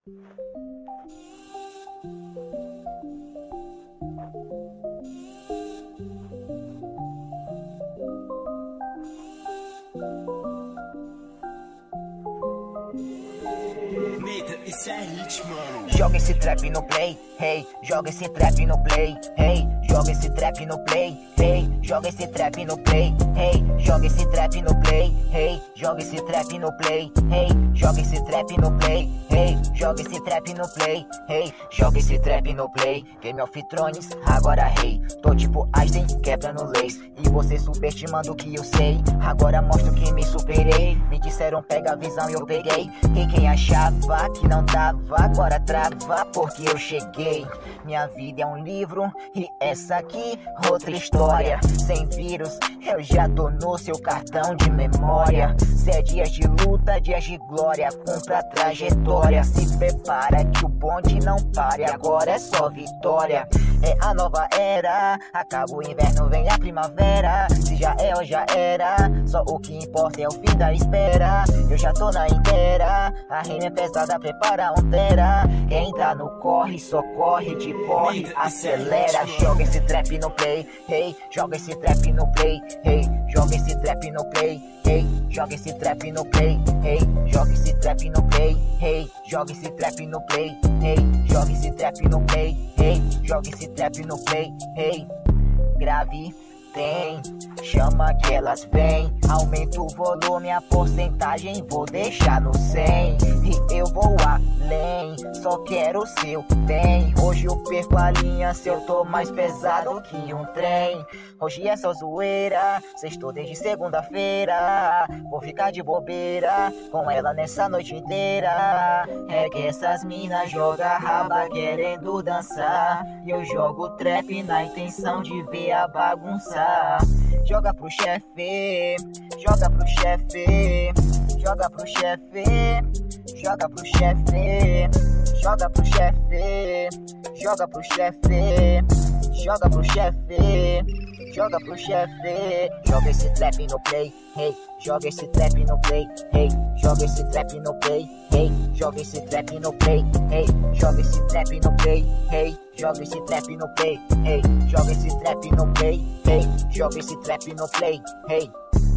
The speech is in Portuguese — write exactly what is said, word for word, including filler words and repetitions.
Isso é hit, mano. Joga esse trap no play, hey, joga esse trap no play, hey, joga esse trap no play, hey, joga esse trap no play, hey, joga esse trap no play, hey, joga esse trap no play, hey, joga esse trap no play, hey, joga esse trap no play, hey, joga esse trap no play. Game of Thrones, agora rei, tô tipo Einstein quebrando leis, e você subestimando o que eu sei. Agora mostro que me superei, me disseram pega a visão e eu peguei, e quem achava que não dava, agora trava porque eu cheguei. Minha vida é um livro e essa aqui outra história. Sem vírus eu já tô no seu cartão de memória. Se é dias de luta, dias de glória, cumpra a trajetória. Se prepara que o bonde não pare, agora é só vitória. É a nova era, acaba o inverno, vem a primavera. Se já é ou já era, só o que importa é o fim da espera. Eu já tô na inteira, a rima é pesada, prepara um tera. Quem tá no corre, só corre de corre, acelera. Joga esse trap no play, hey, joga esse trap no play, hey, joga esse trap no play, hey, joga esse trap no play, hey, joga esse trap no play, hey, joga esse trap no play, hey, joga esse trap no play, hey, joga esse trap no play, hey. Grave tem, chama que elas vêm, aumenta o volume, a porcentagem vou deixar no cem. E eu vou além, só quero o seu bem. Hoje eu perco a linha se eu tô mais pesado que um trem. Hoje é só zoeira, sextou desde segunda-feira. Vou ficar de bobeira com ela nessa noite inteira. É que essas minas jogam raba querendo dançar, e eu jogo trap na intenção de ver a bagunça. Joga pro chefe, joga pro chefe, joga pro chefe, joga pro chefe, joga pro chefe, joga pro chefe, joga pro chefe, joga pro chefe. Joga esse trap no play, hey, joga esse trap no play, hey, joga esse trap no play, hey, joga esse trap no play, hey, joga esse trap no play, hey, joga esse trap no play, hey, joga esse trap no play, hey, joga esse trap no play, hey.